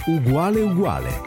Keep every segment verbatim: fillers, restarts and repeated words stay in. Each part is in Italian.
Uguale uguale.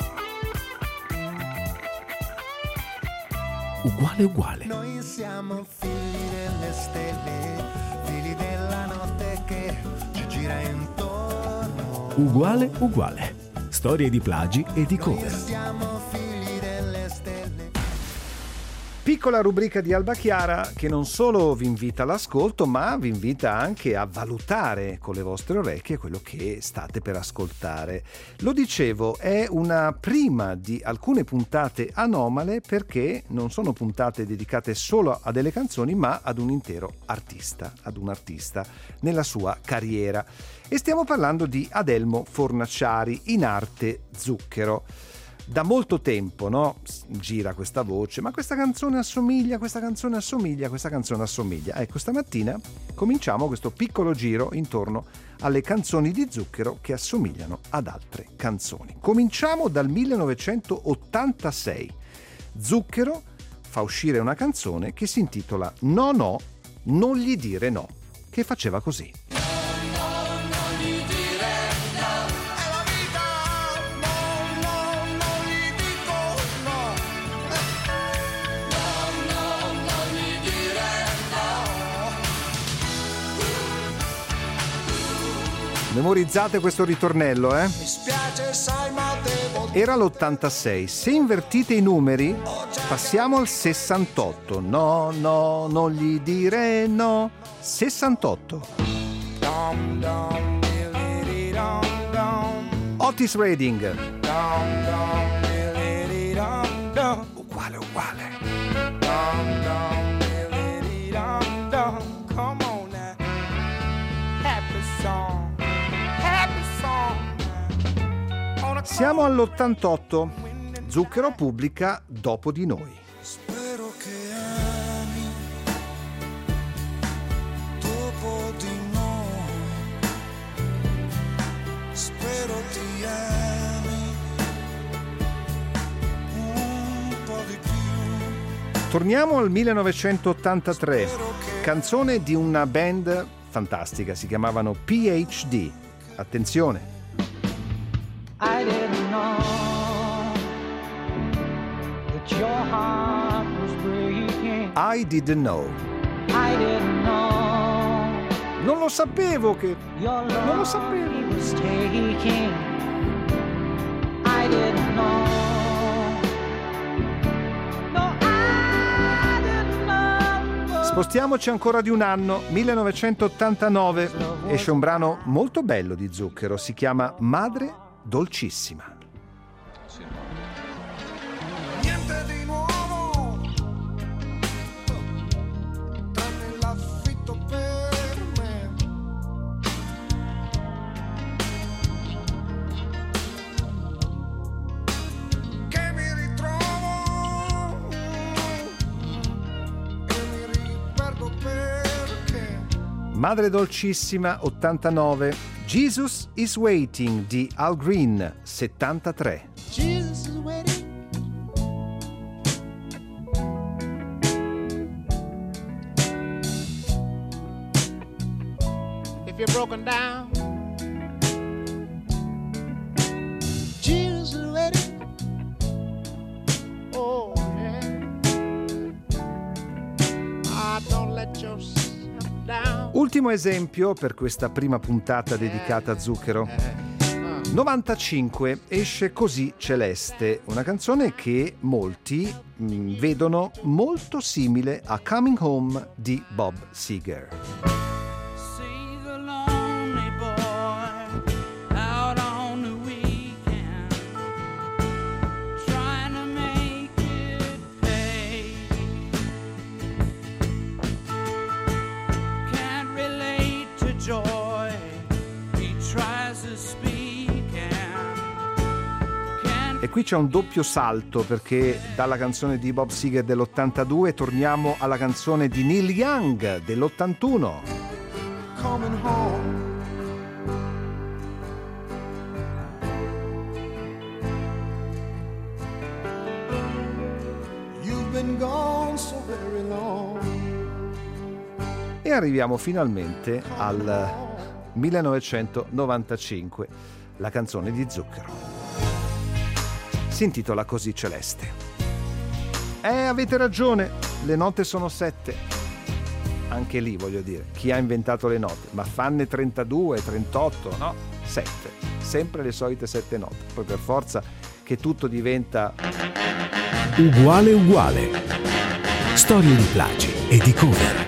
Uguale uguale. Noi siamo figli delle stelle, figli della notte che ci gira intorno. Uguale uguale. Storie di plagi e di cover. Noi siamo figli delle stelle. Piccola rubrica di Alba Chiara che non solo vi invita all'ascolto, ma vi invita anche a valutare con le vostre orecchie quello che state per ascoltare. Lo dicevo, è una prima di alcune puntate anomale perché non sono puntate dedicate solo a delle canzoni, ma ad un intero artista, ad un artista nella sua carriera. E stiamo parlando di Adelmo Fornaciari, in arte Zucchero. Da molto tempo, no? Gira questa voce, ma questa canzone assomiglia, questa canzone assomiglia, questa canzone assomiglia. Ecco, stamattina cominciamo questo piccolo giro intorno alle canzoni di Zucchero che assomigliano ad altre canzoni. Cominciamo dal millenovecentottantasei. Zucchero fa uscire una canzone che si intitola No No, non gli dire no, che faceva così. Memorizzate questo ritornello, eh? Era l'ottantasei. Se invertite i numeri, passiamo al sessantotto. No, no, non gli dire no. sessantotto. Otis Redding. Uguale, uguale. Come on now. Happy song. Siamo all'ottantotto. Zucchero pubblica Dopo di noi. Spero che ami dopo di noi. Spero ti ami un po' di più. Torniamo al millenovecentottantatré. Canzone di una band fantastica, si chiamavano P H D. Attenzione. I didn't know that your heart was breaking. I didn't know. I didn't know Non lo sapevo che... your Non lo love sapevo. was taking. I didn't know. No, I didn't know. Spostiamoci ancora di un anno, millenovecentottantanove. Esce un brano molto bello di Zucchero, si chiama Madre Dolcissima. Niente di nuovo, tranne l'affitto per me. Che mi ritrovo e mi riperdo perché. Madre Dolcissima, ottantanove. Jesus is Waiting di Al Green, settantatré. Jesus is waiting. If you're broken down, Jesus is waiting. oh yeah. Ah, don't let yourself down. Ultimo esempio per questa prima puntata dedicata a Zucchero. novantacinque esce Così Celeste, una canzone che molti mh, vedono molto simile a Coming Home di Bob Seger. See the lonely boy out on the weekend, trying to make it pay. Can't relate to joy, he tries to speak. E qui c'è un doppio salto perché dalla canzone di Bob Seger dell'ottantadue torniamo alla canzone di Neil Young dell'ottantuno. Coming home. You've been gone so very long. E arriviamo finalmente al millenovecentonovantacinque, la canzone di Zucchero. Si intitola così Celeste. Eh, avete ragione, le note sono sette. Anche lì, voglio dire, chi ha inventato le note? Ma fanne trentadue, trentotto, no? sette. Sempre le solite sette note. Poi per forza che tutto diventa uguale uguale. Storie di plagi e di cover.